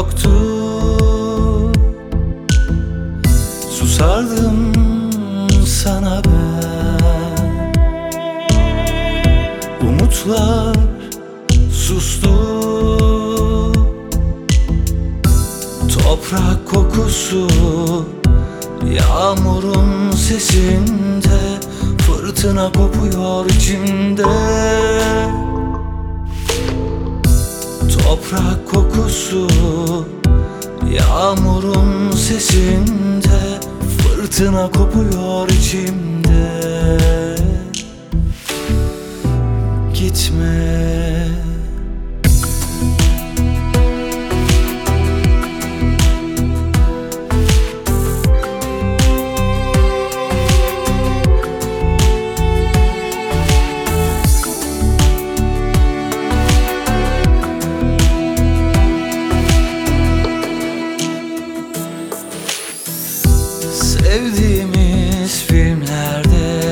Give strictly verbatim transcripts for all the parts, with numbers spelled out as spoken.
yoktu. Susardım sana ben. Umutlar sustu. Toprak kokusu yağmurun sesinde, fırtına kopuyor içimde. Toprak kokusu yağmurun sesinde, fırtına kopuyor içimde. Gitme. Sevdiğimiz filmlerde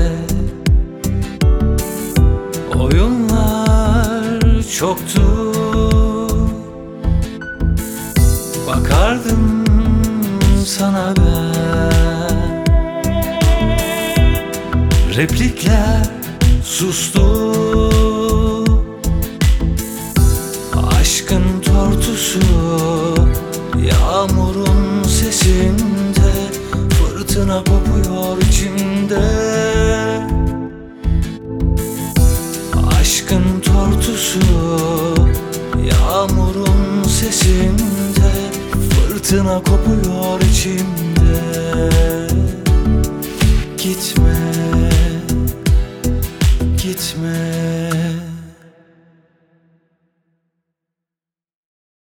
oyunlar çoktu. Bakardım sana ben. Replikler sustu. Aşkın tortusu yağmurun sesinde, fırtına kopuyor içimde. Aşkın tortusu yağmurun sesinde, fırtına kopuyor içimde. Gitme.